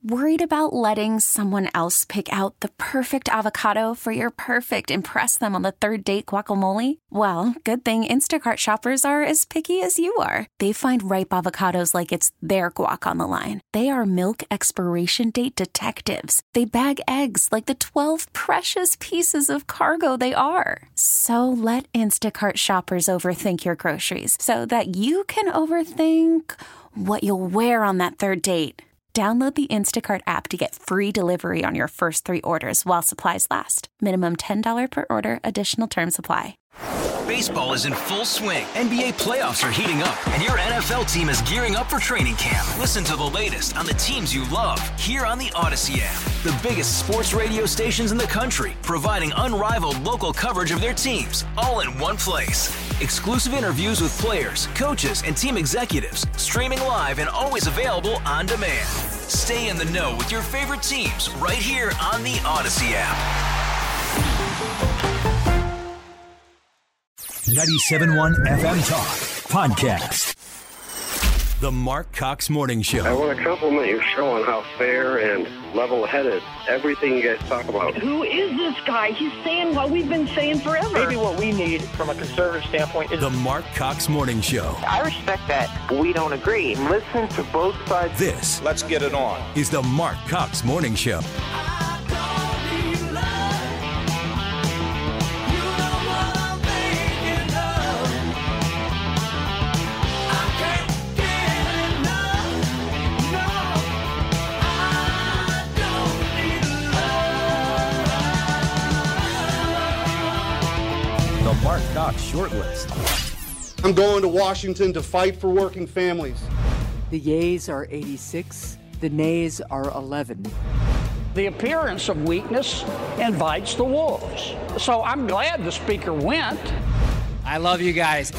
Worried about letting someone else pick out the perfect avocado for your perfect impress them on the third date guacamole? Well, good thing Instacart shoppers are as picky as you are. They find ripe avocados like it's their guac on the line. They are milk expiration date detectives. They bag eggs like the 12 precious pieces of cargo they are. So let Instacart shoppers overthink your groceries so that you can overthink what you'll wear on that third date. Download the Instacart app to get free delivery on your first 3 orders while supplies last. Minimum $10 per order. Additional terms apply. Baseball is in full swing. NBA playoffs are heating up, and your NFL team is gearing up for training camp. Listen to the latest on the teams you love here on the Odyssey app. The biggest sports radio stations in the country, providing unrivaled local coverage of their teams, all in one place. Exclusive interviews with players, coaches, and team executives, streaming live and always available on demand. Stay in the know with your favorite teams right here on the Odyssey app. 97.1 FM Talk Podcast. The Mark Cox Morning Show. I want to compliment your show on how fair and level-headed everything you guys talk about. Who is this guy? He's saying what we've been saying forever. Maybe what we need from a conservative standpoint is the Mark Cox Morning Show. I respect that we don't agree. Listen to both sides. This, let's get it on, is the Mark Cox Morning Show. Mark Cox Shortlist. I'm going to Washington to fight for working families. The yeas are 86. The nays are 11. The appearance of weakness invites the wolves. So I'm glad the speaker went. I love you guys.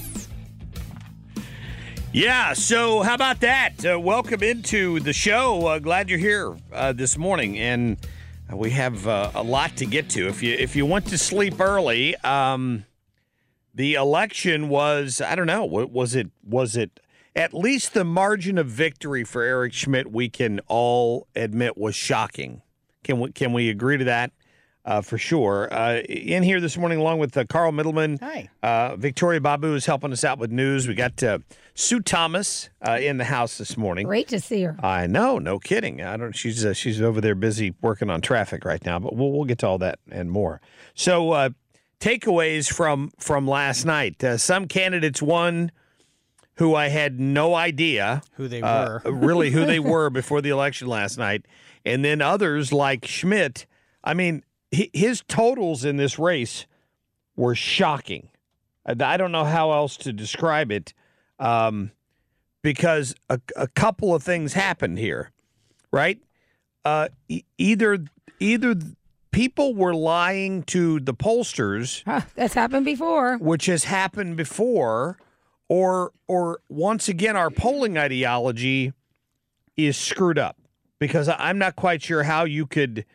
Yeah, so how about that? Welcome into the show. Glad you're here this morning, and we have a lot to get to. If you went to sleep early, the election was, I don't know, was it at least the margin of victory for Eric Schmidt? We can all admit was shocking. Can we agree to that? For sure. In here this morning, along with Carl Middleman. Hi. Victoria Babu is helping us out with news. We got Sue Thomas in the house this morning. Great to see her. I know, no kidding. She's over there busy working on traffic right now, but we'll get to all that and more. So takeaways from last night. Some candidates won who I had no idea who they were. Really who they were before the election last night. And then others like Schmidt, I mean, his totals in this race were shocking. I don't know how else to describe it, because a couple of things happened here, right? Either people were lying to the pollsters. That's happened before. Which has happened before, or once again, our polling ideology is screwed up, because I'm not quite sure how you could.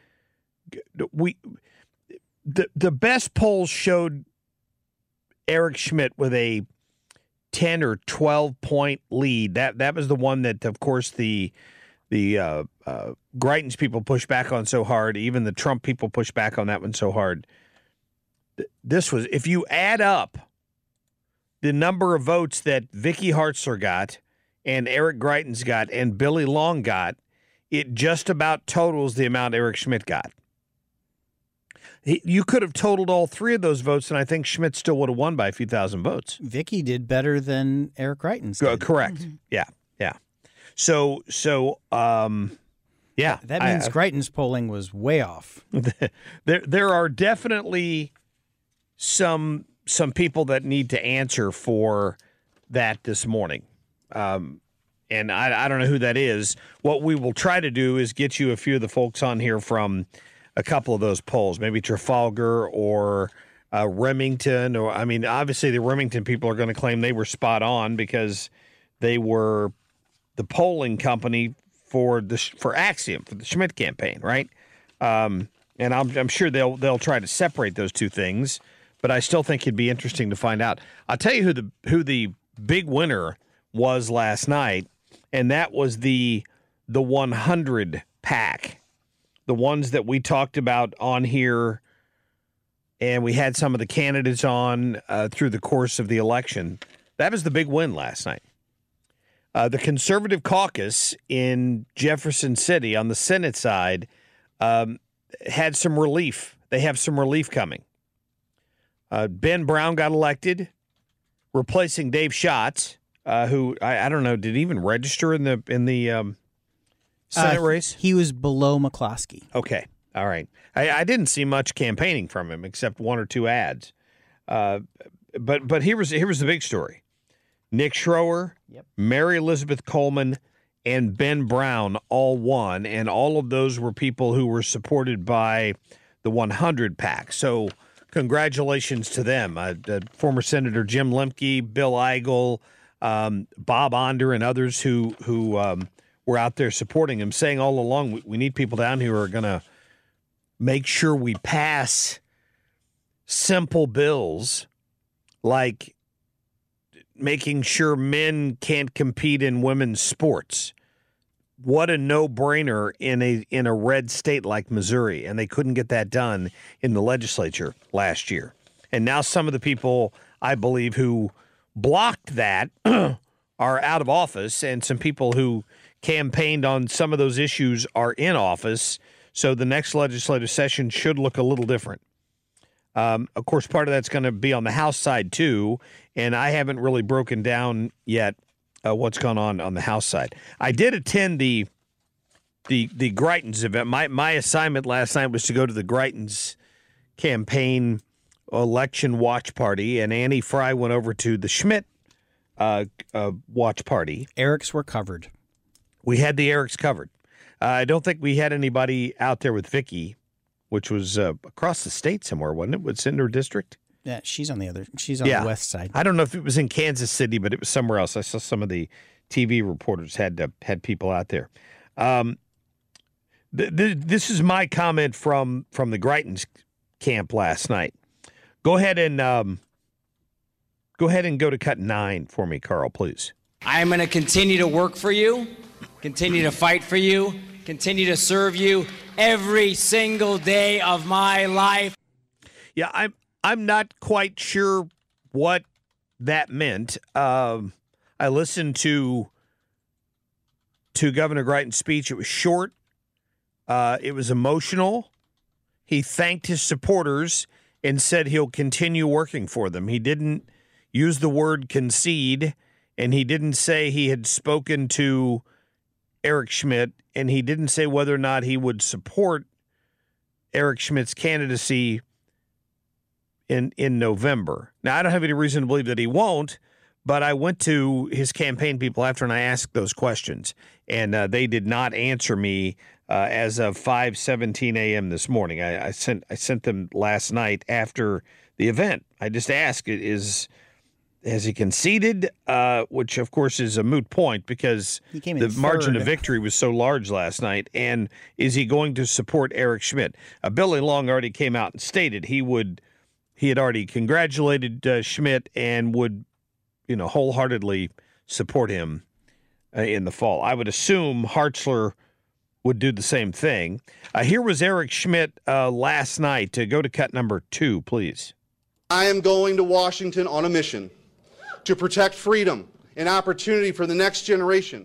The best polls showed Eric Schmidt with a 10 or 12 point lead. That was the one that, of course, the Greitens people pushed back on so hard. Even the Trump people pushed back on that one so hard. This was, if you add up the number of votes that Vicky Hartzler got and Eric Greitens got and Billy Long got, it just about totals the amount Eric Schmidt got. You could have totaled all three of those votes, and I think Schmidt still would have won by a few thousand votes. Vicky did better than Eric Greitens did. Correct. Mm-hmm. Yeah. So, yeah. That means Greitens' polling was way off. There are definitely some people that need to answer for that this morning. And I don't know who that is. What we will try to do is get you a few of the folks on here from a couple of those polls, maybe Trafalgar or Remington, or I mean, obviously the Remington people are going to claim they were spot on because they were the polling company for Axiom, for the Schmidt campaign, right? And I'm sure they'll try to separate those two things, but I still think it'd be interesting to find out. I'll tell you who the big winner was last night, and that was the the 100 pack, the ones that we talked about on here, and we had some of the candidates on through the course of the election. That was the big win last night. The conservative caucus in Jefferson City on the Senate side had some relief. They have some relief coming. Ben Brown got elected, replacing Dave Schatz, who I don't know, did he even register in the Senate race? He was below McCloskey. Okay, all right. I didn't see much campaigning from him except one or two ads. But here was the big story. Nick Schroer, Mary Elizabeth Coleman, and Ben Brown all won, and all of those were people who were supported by the 100 pack. So congratulations to them. Former Senator Jim Lemke, Bill Eigel, Bob Onder, and others who were out there supporting him, saying all along, we need people down here who are going to make sure we pass simple bills like making sure men can't compete in women's sports. What a no-brainer in a red state like Missouri, and they couldn't get that done in the legislature last year. And now some of the people, I believe, who blocked that are out of office, and some people who campaigned on some of those issues are in office, so the next legislative session should look a little different. Of course, part of that's going to be on the House side, too, and I haven't really broken down yet what's going on the House side. I did attend the Greitens event. My assignment last night was to go to the Greitens campaign election watch party, and Annie Fry went over to the Schmidt watch party. Eric's were covered. We had the Erics covered. I don't think we had anybody out there with Vicky, which was across the state somewhere, wasn't it? What's in her district? Yeah, she's on the west side. I don't know if it was in Kansas City, but it was somewhere else. I saw some of the TV reporters had people out there. This is my comment from the Greitens camp last night. Go ahead and go to cut 9 for me, Carl, please. I am going to continue to work for you, continue to fight for you, continue to serve you every single day of my life. Yeah, I'm not quite sure what that meant. I listened to Governor Greitens' speech. It was short. It was emotional. He thanked his supporters and said he'll continue working for them. He didn't use the word concede, and he didn't say he had spoken to Eric Schmidt, and he didn't say whether or not he would support Eric Schmidt's candidacy in November. Now, I don't have any reason to believe that he won't, but I went to his campaign people after and I asked those questions, and they did not answer me as of 5:17 a.m. this morning. I sent them last night after the event. I just asked, has he conceded, which, of course, is a moot point because the margin of victory was so large last night, and is he going to support Eric Schmidt? Billy Long already came out and stated he had already congratulated Schmidt and would, wholeheartedly support him in the fall. I would assume Hartzler would do the same thing. Here was Eric Schmidt last night. Go to cut number 2, please. I am going to Washington on a mission to protect freedom and opportunity for the next generation.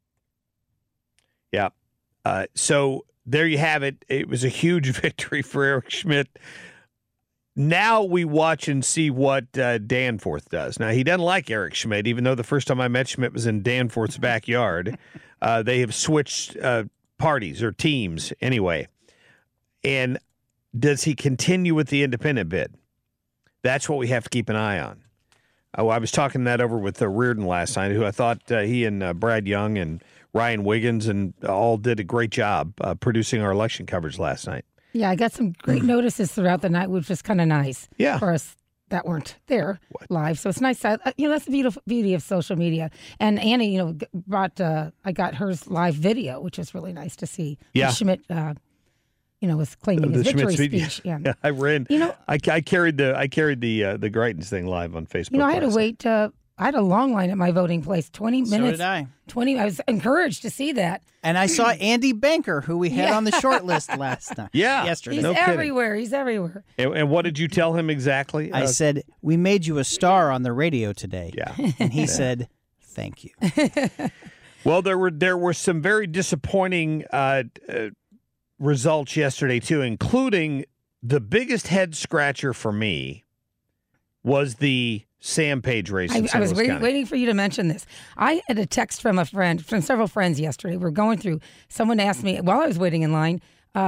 Yeah. So there you have it. It was a huge victory for Eric Schmidt. Now we watch and see what Danforth does. Now, he doesn't like Eric Schmidt, even though the first time I met Schmidt was in Danforth's backyard. They have switched parties or teams anyway. And does he continue with the independent bid? That's what we have to keep an eye on. I was talking that over with Reardon last night, who I thought he and Brad Young and Ryan Wiggins and all did a great job producing our election coverage last night. Yeah, I got some great notices throughout the night, which was kind of nice for us that weren't there live. So it's nice. That's the beauty of social media. And Annie, brought I got hers live video, which is really nice to see. Yeah. Schmidt, was claiming his victory speech. Yeah, I ran. I carried the Greitens thing live on Facebook. I had to wait I had a long line at my voting place, 20 minutes. So did I. 20. I was encouraged to see that. And I saw Andy Banker, who we had on the short list last night. Yesterday. He's everywhere. He's everywhere. And what did you tell him exactly? I said, we made you a star on the radio today. Yeah. And he said, thank you. Well, there were some very disappointing results yesterday, too, including the biggest head scratcher for me was the Sam Page race. I was waiting for you to mention this. I had a text from several friends yesterday. We're going through. Someone asked me while I was waiting in line.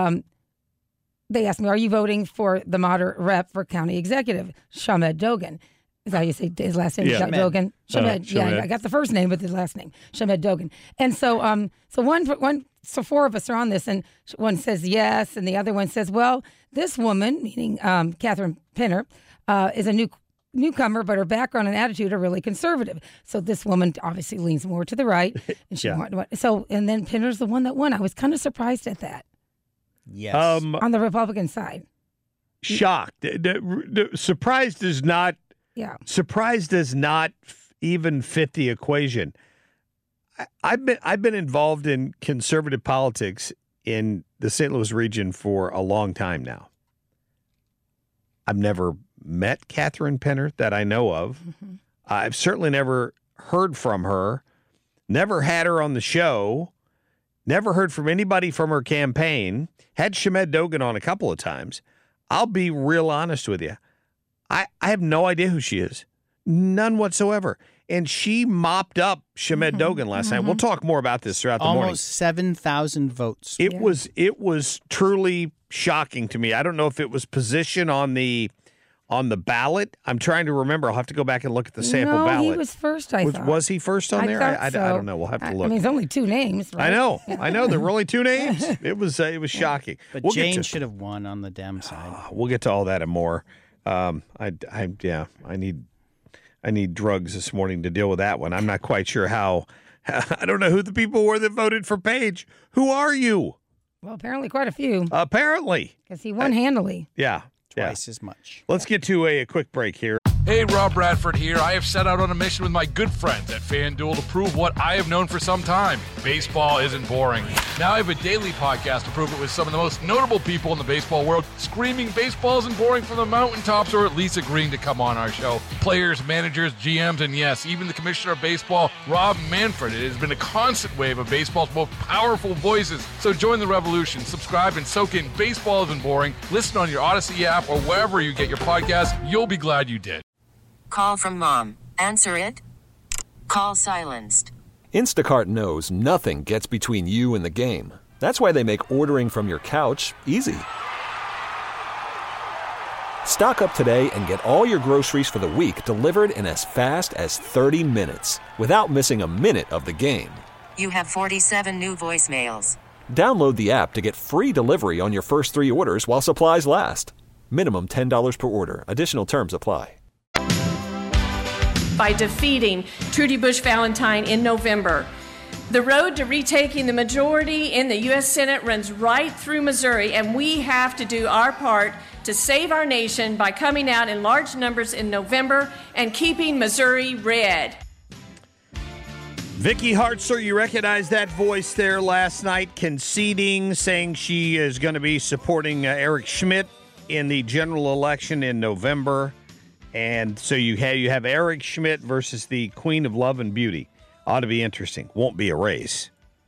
They asked me, "Are you voting for the moderate rep for county executive, Shamed Dogan?" Is that how you say his last name? Yeah. Dogan. Shamed. Shamed. Yeah, I got the first name, but the last name, Shamed Dogan. And so, so four of us are on this, and one says yes, and the other one says, "Well, this woman, meaning Catherine Pinner, is a newcomer, but her background and attitude are really conservative. So this woman obviously leans more to the right, and she and then Pinner's the one that won. I was kind of surprised at that. Yes, on the Republican side, shocked. Surprised does not. Yeah, surprised does not even fit the equation. I've been involved in conservative politics in the St. Louis region for a long time now. I've never met Catherine Pinner that I know of. Mm-hmm. I've certainly never heard from her, never had her on the show, never heard from anybody from her campaign, had Shamed Dogan on a couple of times. I'll be real honest with you. I have no idea who she is. None whatsoever. And she mopped up Shamed Dogan last night. We'll talk more about this throughout the morning. Almost 7,000 votes. It was truly shocking to me. I don't know if it was position on the ballot. I'm trying to remember. I'll have to go back and look at the sample ballot. No, he was first, I thought. Was he first on there? I don't know. We'll have to look. I mean, it's only two names, right? I know. There were only two names. It was shocking. But Jane should have won on the Dem side. We'll get to all that and more. I need drugs this morning to deal with that one. I'm not quite sure how. I don't know who the people were that voted for Page. Who are you? Well, apparently quite a few. Apparently. Because he won handily. Yeah. Twice as much. Let's get to a quick break here. Hey, Rob Bradford here. I have set out on a mission with my good friends at FanDuel to prove what I have known for some time. Baseball isn't boring. Now I have a daily podcast to prove it with some of the most notable people in the baseball world, screaming baseball isn't boring from the mountaintops, or at least agreeing to come on our show. Players, managers, GMs, and yes, even the commissioner of baseball, Rob Manfred. It has been a constant wave of baseball's most powerful voices. So join the revolution. Subscribe and soak in Baseball Isn't Boring. Listen on your Odyssey app or wherever you get your podcasts. You'll be glad you did. Call from mom. Answer it. Call silenced. Instacart knows nothing gets between you and the game. That's why they make ordering from your couch easy. Stock up today and get all your groceries for the week delivered in as fast as 30 minutes without missing a minute of the game. You have 47 new voicemails. Download the app to get free delivery on your first 3 orders while supplies last. Minimum $10 per order. Additional terms apply. By defeating Trudy Bush Valentine in November. The road to retaking the majority in the U.S. Senate runs right through Missouri, and we have to do our part to save our nation by coming out in large numbers in November and keeping Missouri red. Vicky Hartzler, you recognize that voice there last night, conceding, saying she is going to be supporting Eric Schmidt in the general election in November. And so you have Eric Schmidt versus the Queen of Love and Beauty. Ought to be interesting. Won't be a race.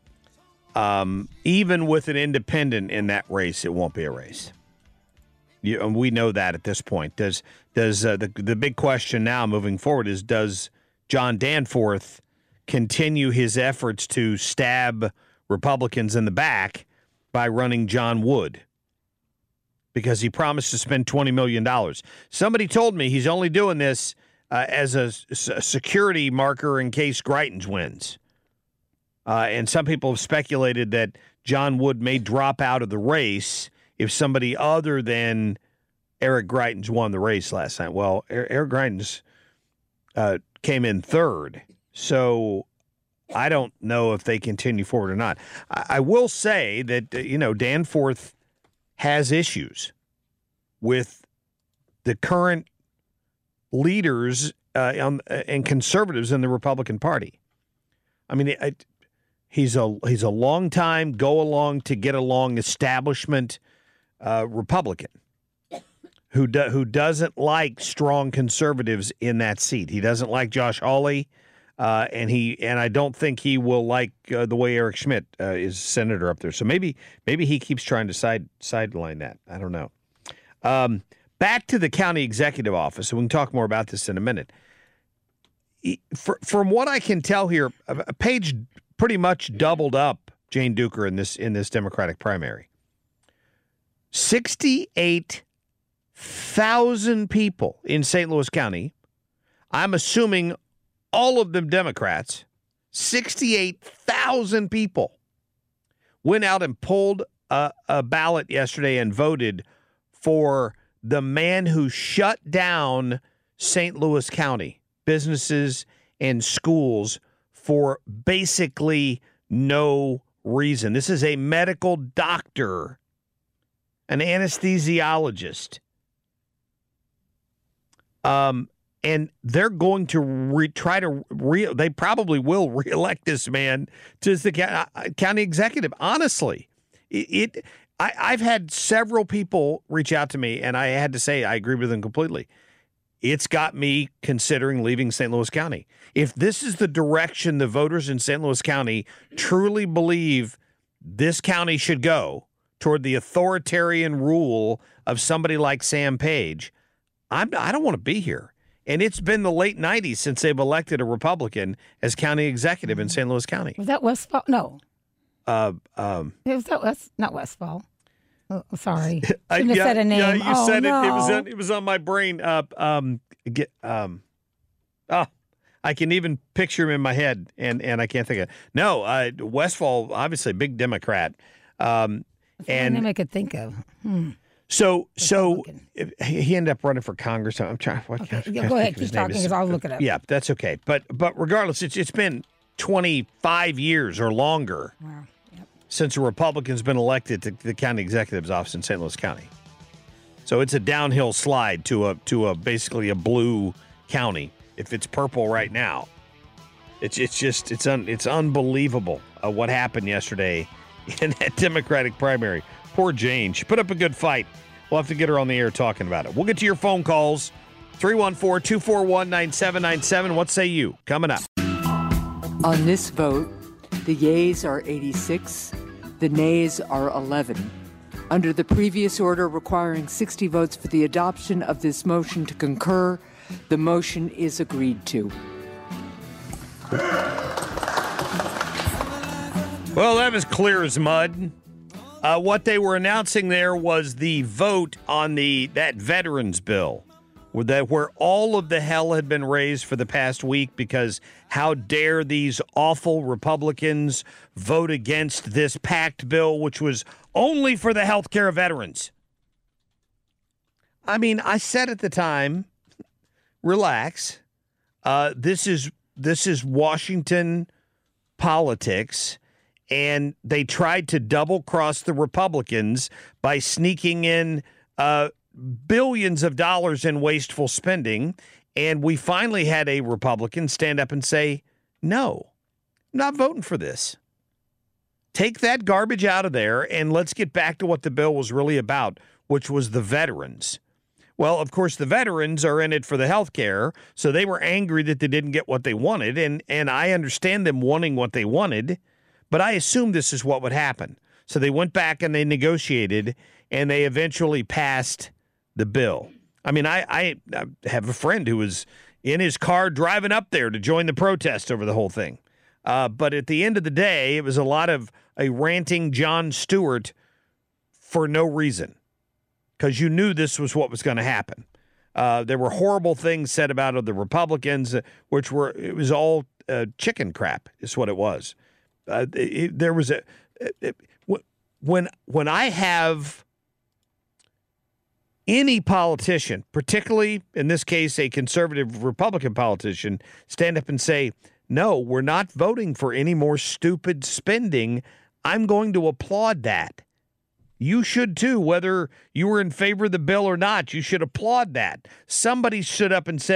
Even with an independent in that race, it won't be a race. And we know that at this point. The big question now moving forward is, does John Danforth continue his efforts to stab Republicans in the back by running John Wood? Because he promised to spend $20 million. Somebody told me he's only doing this as a security marker in case Greitens wins. And some people have speculated that John Wood may drop out of the race if somebody other than Eric Greitens won the race last night. Well, Eric Greitens came in third, so I don't know if they continue forward or not. I will say that, Danforth has issues with the current leaders and conservatives in the Republican Party. I mean, he's a long-time go-along-to-get-along establishment Republican who doesn't like strong conservatives in that seat. He doesn't like Josh Hawley, and I don't think he will like the way Eric Schmidt is senator up there. So maybe he keeps trying to sideline that. I don't know. Back to the county executive office, and we can talk more about this in a minute. From what I can tell here, Page pretty much doubled up Jane Duker in this Democratic primary. 68,000 people in St. Louis County. I'm assuming all of them Democrats. 68,000 people went out and pulled a ballot yesterday and voted for the man who shut down St. Louis County businesses and schools for basically no reason. This is a medical doctor, an anesthesiologist. And they're going to they probably will reelect this man to the county executive. Honestly, I've had several people reach out to me, and I had to say I agree with them completely. It's got me considering leaving St. Louis County. If this is the direction the voters in St. Louis County truly believe this county should go, toward the authoritarian rule of somebody like Sam Page, I don't want to be here. And it's been the late 90s since they've elected a Republican as county executive in St. Louis County. Was that Westfall? No. Was that not Westfall? Oh, sorry. Shouldn't have said a name. Yeah, you said no. It was on my brain. I can even picture him in my head, and I can't think of it. No, Westfall, obviously a big Democrat. That's the name I could think of. So he ended up running for Congress. I'm trying. Go ahead, keep talking because I'll look it up. Yeah, that's okay. But regardless, it's been 25 years or longer since a Republican's been elected to the county executive's office in St. Louis County. So it's a downhill slide to a basically a blue county. If it's purple right now, it's unbelievable what happened yesterday in that Democratic primary. Poor Jane. She put up a good fight. We'll have to get her on the air talking about it. We'll get to your phone calls. 314-241-9797. What say you? Coming up. On this vote, the yeas are 86, the nays are 11. Under the previous order requiring 60 votes for the adoption of this motion to concur, the motion is agreed to. Well, that was clear as mud. What they were announcing there was the vote on that veterans bill, where all of the hell had been raised for the past week because how dare these awful Republicans vote against this packed bill, which was only for the health care of veterans. I mean, I said at the time, relax. This is Washington politics. And they tried to double-cross the Republicans by sneaking in billions of dollars in wasteful spending. And we finally had a Republican stand up and say, no, I'm not voting for this. Take that garbage out of there, and let's get back to what the bill was really about, which was the veterans. Well, of course, the veterans are in it for the health care, so they were angry that they didn't get what they wanted. And I understand them wanting what they wanted. But I assumed this is what would happen. So they went back and they negotiated, and they eventually passed the bill. I mean, I have a friend who was in his car driving up there to join the protest over the whole thing. But at the end of the day, it was a lot of a ranting Jon Stewart for no reason, because you knew this was what was going to happen. There were horrible things said about the Republicans, it was all chicken crap is what it was. There was when I have any politician, particularly in this case a conservative Republican politician, stand up and say, no, we're not voting for any more stupid spending, I'm going to applaud that. You should too, whether you were in favor of the bill or not. You should applaud that. Somebody stood up and said,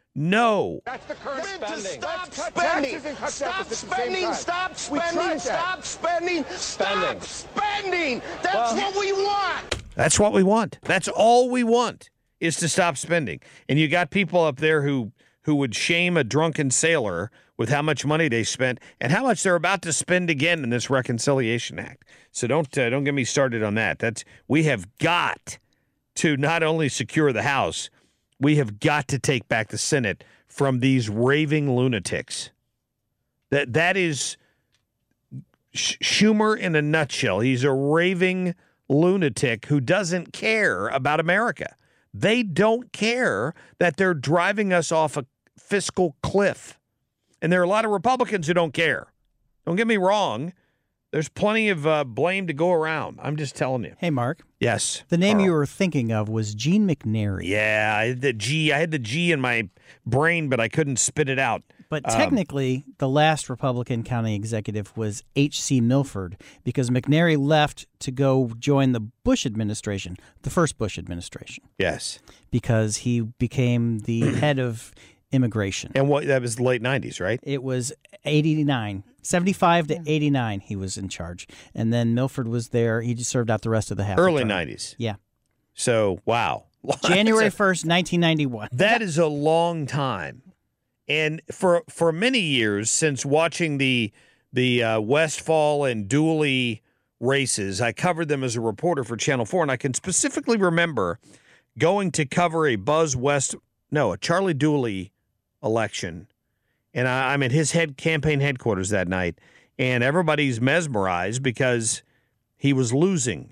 No. That's the current spending. Stop spending. Stop spending. Stop spending. Stop spending. Stop spending. That's what we want. That's what we want. That's all we want is to stop spending. And you got people up there who would shame a drunken sailor with how much money they spent and how much they're about to spend again in this Reconciliation Act. So don't get me started on that. We have got to not only secure the House, we have got to take back the Senate from these raving lunatics. That is Schumer in a nutshell. He's a raving lunatic who doesn't care about America. They don't care that they're driving us off a fiscal cliff. And there are a lot of Republicans who don't care. Don't get me wrong. There's plenty of blame to go around. I'm just telling you. Hey, Mark. Yes. The name you were thinking of was Gene McNary. Yeah, I had the G in my brain, but I couldn't spit it out. But technically, the last Republican county executive was H.C. Milford, because McNary left to go join the Bush administration, the first Bush administration. Yes. Because he became the head of immigration. And that was the late 90s, right? It was 89. 75 to 89 he was in charge. And then Milford was there. He just served out the rest of the half. Early 90s. Yeah. So, wow. January 1st, 1991. That is a long time. And for many years, since watching the Westfall and Dooley races, I covered them as a reporter for Channel 4, and I can specifically remember going to cover a Charlie Dooley election, and I'm at his campaign headquarters that night, and everybody's mesmerized because he was losing.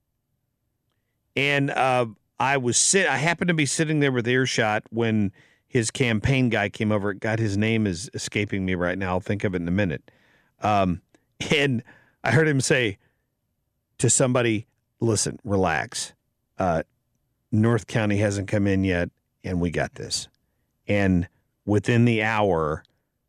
And I happened to be sitting there with earshot when his campaign guy came over. God, his name is escaping me right now. I'll think of it in a minute. And I heard him say to somebody, listen, relax. North County hasn't come in yet, and we got this. And within the hour,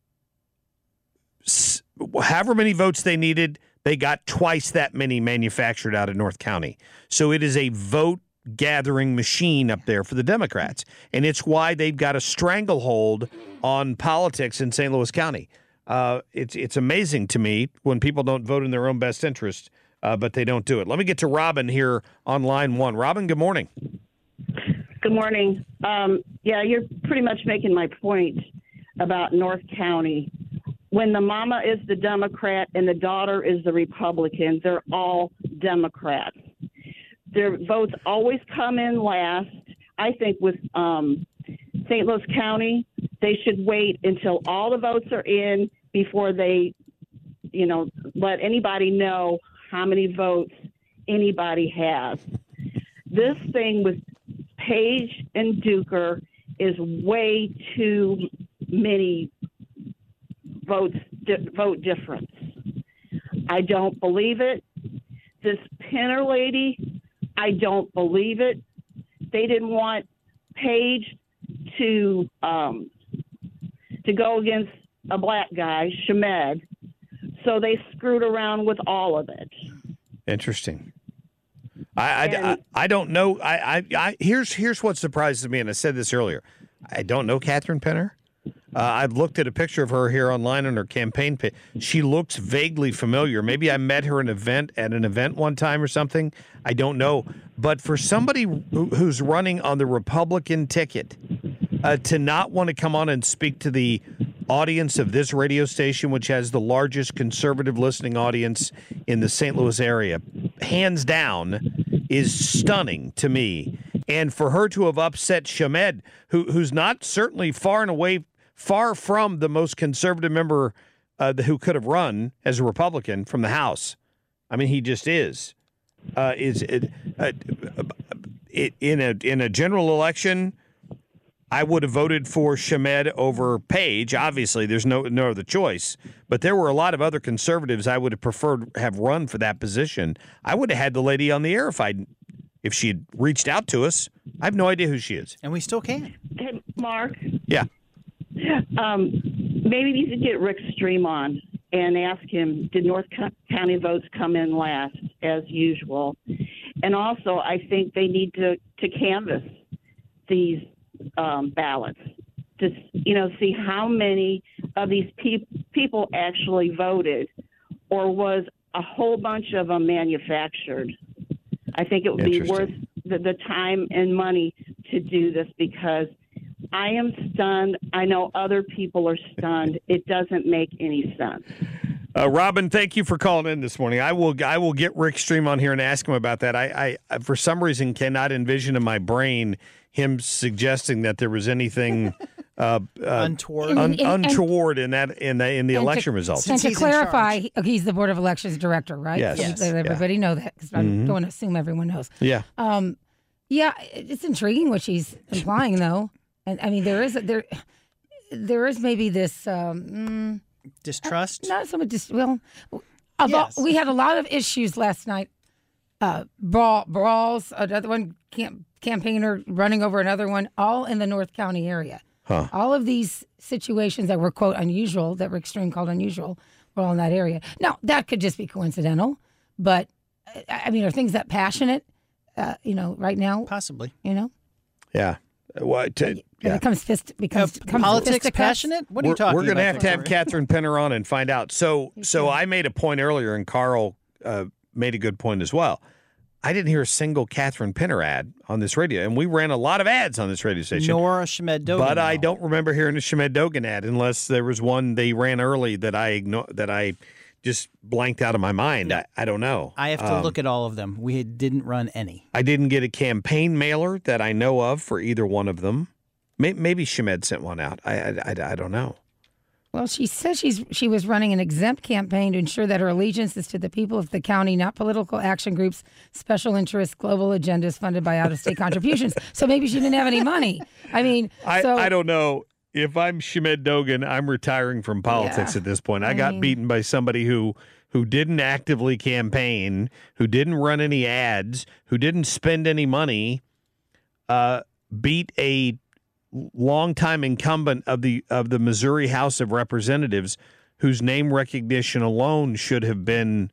however many votes they needed, they got twice that many manufactured out of North County. So it is a vote gathering machine up there for the Democrats. And it's why they've got a stranglehold on politics in St. Louis County. It's amazing to me when people don't vote in their own best interest, but they don't do it. Let me get to Robin here on line one. Robin, good morning. Good morning. Yeah, you're pretty much making my point about North County. When the mama is the Democrat and the daughter is the Republican, they're all Democrats. Their votes always come in last. I think with St. Louis County, they should wait until all the votes are in before they, let anybody know how many votes anybody has. This thing with Page and Duker is way too many vote difference. I don't believe it. This Penner lady, I don't believe it. They didn't want Page to go against a black guy, Shamed, so they screwed around with all of it. Interesting. I don't know. Here's what surprises me, and I said this earlier. I don't know Catherine Penner. I've looked at a picture of her here online on her campaign page. She looks vaguely familiar. Maybe I met her at an event one time or something. I don't know. But for somebody who's running on the Republican ticket to not want to come on and speak to the audience of this radio station, which has the largest conservative listening audience in the St. Louis area, hands down, is stunning to me. And for her to have upset Shamed, who's not certainly far from the most conservative member who could have run as a Republican from the House. I mean, he just is. In a general election, I would have voted for Shamed over Page. Obviously, there's no other choice. But there were a lot of other conservatives I would have preferred have run for that position. I would have had the lady on the air if she had reached out to us. I have no idea who she is. And we still can. Hey, Mark. Yeah. Maybe you could get Rick Stream on and ask him, did North County votes come in last, as usual? And also, I think they need to canvass these ballots to, see how many of these people actually voted, or was a whole bunch of them manufactured. I think it would be worth the time and money to do this, because I am stunned. I know other people are stunned. It doesn't make any sense. Robin, thank you for calling in this morning. I will get Rick Stream on here and ask him about that. I for some reason cannot envision in my brain him suggesting that there was anything untoward in the election results. And to clarify, he's the Board of Elections director, right? Yes. Let everybody know that, because I don't want to assume everyone knows. Yeah. Yeah, it's intriguing what she's implying, though. And I mean, there is maybe this distrust. Not so much. We had a lot of issues last night. Brawls. Another one, campaigner running over another one, all in the North County area. Huh. All of these situations that were, quote, unusual, that Rick Stream called unusual, were all in that area. Now, that could just be coincidental, but I mean, are things that passionate? Right now, possibly. Yeah. What? Becomes politics passionate? What are you talking about? We're going to have Catherine Penner on and find out. So I made a point earlier, and Carl made a good point as well. I didn't hear a single Catherine Penner ad on this radio, and we ran a lot of ads on this radio station. Nor a Shamed Dogan. But I don't remember hearing a Shamed Dogan ad, unless there was one they ran early that I just blanked out of my mind. I don't know. I have to look at all of them. We didn't run any. I didn't get a campaign mailer that I know of for either one of them. Maybe Shamed sent one out. I don't know. Well, she says she was running an exempt campaign to ensure that her allegiance is to the people of the county, not political action groups, special interests, global agendas funded by out-of-state contributions. So maybe she didn't have any money. I mean, I don't know. If I'm Shamed Dogan, I'm retiring from politics at this point. I got beaten by somebody who didn't actively campaign, who didn't run any ads, who didn't spend any money, beat a longtime incumbent of the Missouri House of Representatives, whose name recognition alone should have been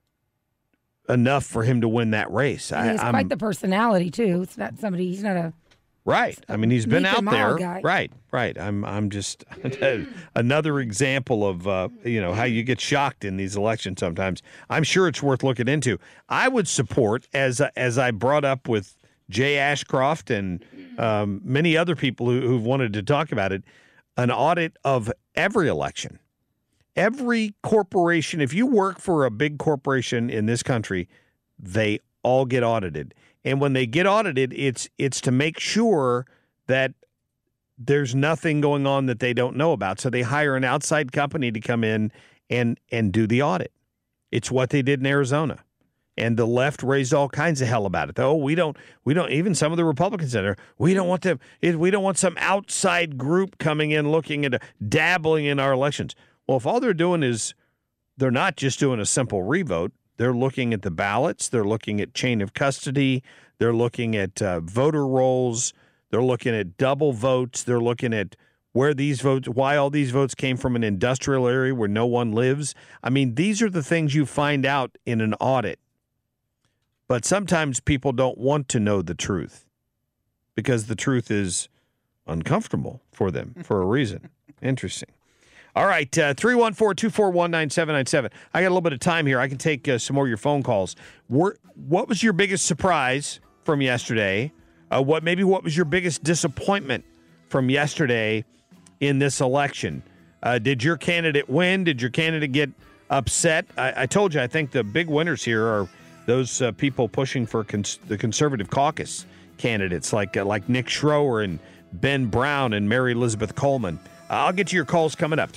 enough for him to win that race. He's quite the personality too. It's not somebody. He's not a. Right. I mean, he's been out there. Guy. Right. I'm just another example of how you get shocked in these elections sometimes. I'm sure it's worth looking into. I would support, as I brought up with Jay Ashcroft and many other people who've wanted to talk about it, an audit of every election. Every corporation, if you work for a big corporation in this country, they all get audited. And when they get audited, it's to make sure that there's nothing going on that they don't know about. So they hire an outside company to come in and do the audit. It's what they did in Arizona. And the left raised all kinds of hell about it. Oh, we don't even some of the Republicans said, we don't want some outside group coming in looking at dabbling in our elections. Well, if all they're doing is they're not just doing a simple revote, they're looking at the ballots. They're looking at chain of custody. They're looking at voter rolls. They're looking at double votes. They're looking at why all these votes came from an industrial area where no one lives. I mean, these are the things you find out in an audit. But sometimes people don't want to know the truth because the truth is uncomfortable for them for a reason. Interesting. All right, 314-241-9797. I got a little bit of time here. I can take some more of your phone calls. What was your biggest surprise from yesterday? What was your biggest disappointment from yesterday in this election? Did your candidate win? Did your candidate get upset? I told you, I think the big winners here are those people pushing for the conservative caucus candidates like Nick Schroer and Ben Brown and Mary Elizabeth Coleman. I'll get to your calls coming up.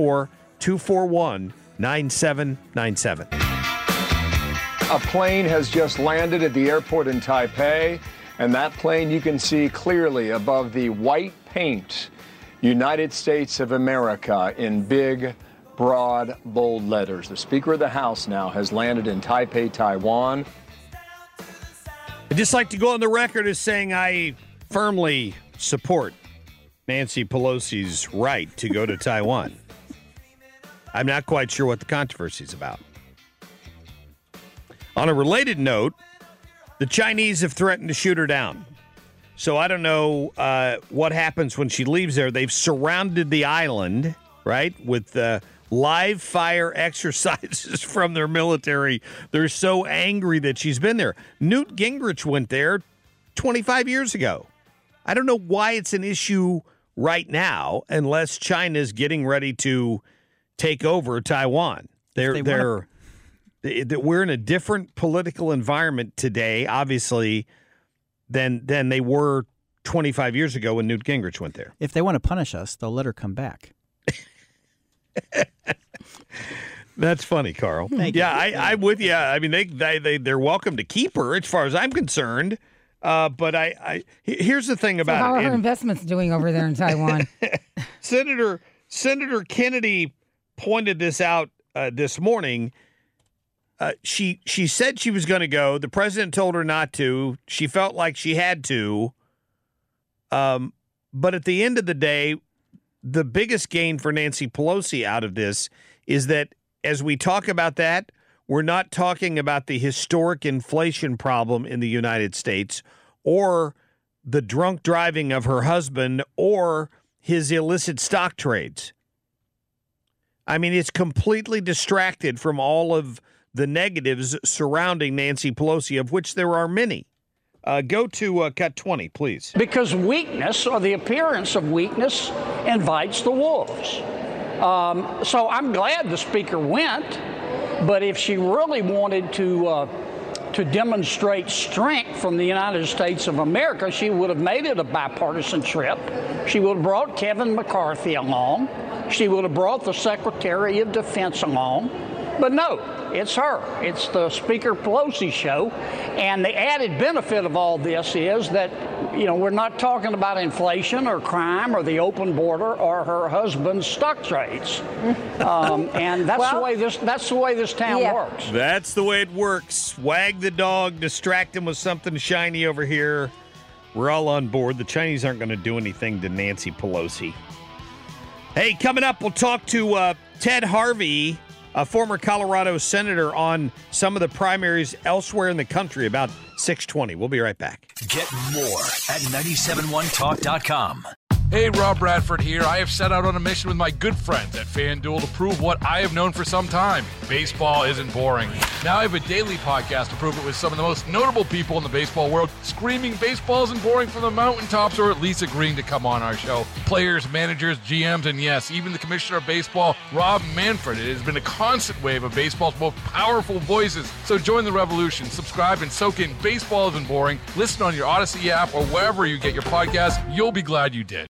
314-241-9797. A plane has just landed at the airport in Taipei, and that plane you can see clearly above the white paint, United States of America, in big, broad, bold letters. The Speaker of the House now has landed in Taipei, Taiwan. I'd just like to go on the record as saying I firmly support Nancy Pelosi's right to go to Taiwan. I'm not quite sure what the controversy is about. On a related note, the Chinese have threatened to shoot her down. So I don't know what happens when she leaves there. They've surrounded the island, right, with live fire exercises from their military. They're so angry that she's been there. Newt Gingrich went there 25 years ago. I don't know why it's an issue right now, unless China's getting ready to take over Taiwan. We're in a different political environment today, obviously, than they were 25 years ago when Newt Gingrich went there. If they want to punish us, they'll let her come back. That's funny, Carl. Thank you. I'm with you. I mean, they're welcome to keep her, as far as I'm concerned. But here's the thing about how are her investments doing over there in Taiwan? Senator Kennedy pointed this out this morning. She said she was going to go. The president told her not to. She felt like she had to. But at the end of the day, the biggest gain for Nancy Pelosi out of this is that as we talk about that, we're not talking about the historic inflation problem in the United States or the drunk driving of her husband or his illicit stock trades. I mean, it's completely distracted from all of the negatives surrounding Nancy Pelosi, of which there are many. Go to cut 20, please. Because weakness, or the appearance of weakness, invites the wolves. So I'm glad the speaker went, but if she really wanted to demonstrate strength from the United States of America, she would have made it a bipartisan trip. She would have brought Kevin McCarthy along. She would have brought the Secretary of Defense along. But no, it's her. It's the Speaker Pelosi show. And the added benefit of all this is that, we're not talking about inflation or crime or the open border or her husband's stock trades. And that's the way this town works. That's the way it works. Wag the dog, distract him with something shiny over here. We're all on board. The Chinese aren't going to do anything to Nancy Pelosi. Hey, coming up, we'll talk to Ted Harvey, a former Colorado senator, on some of the primaries elsewhere in the country, about 6:20. We'll be right back. Get more at 971talk.com. Hey, Rob Bradford here. I have set out on a mission with my good friends at FanDuel to prove what I have known for some time. Baseball isn't boring. Now I have a daily podcast to prove it with some of the most notable people in the baseball world, screaming baseball isn't boring from the mountaintops, or at least agreeing to come on our show. Players, managers, GMs, and yes, even the commissioner of baseball, Rob Manfred. It has been a constant wave of baseball's most powerful voices. So join the revolution. Subscribe and soak in Baseball Isn't Boring. Listen on your Odyssey app or wherever you get your podcasts. You'll be glad you did.